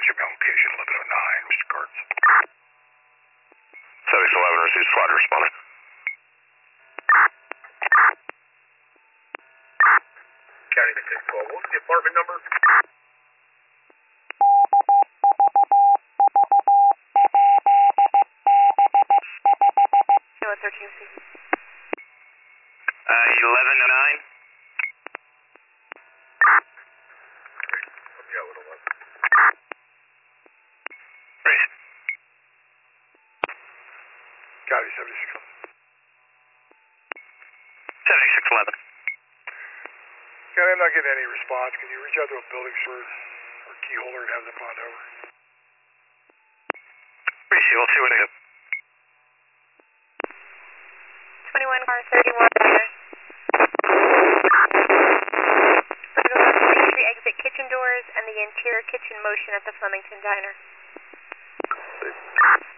ship location 1109, Mr. Cards. 7611 receives flight responding. County 612, what was the apartment number? No, 13C. 1109. Yeah, a little one. Race. County 7611. 7611. County, I'm not getting any response. Can you reach out to a building steward or key holder and have them bond over? Race, we'll see what I do. 21 car 31 there. Entry exit kitchen doors and the interior kitchen motion at the Flemington Diner.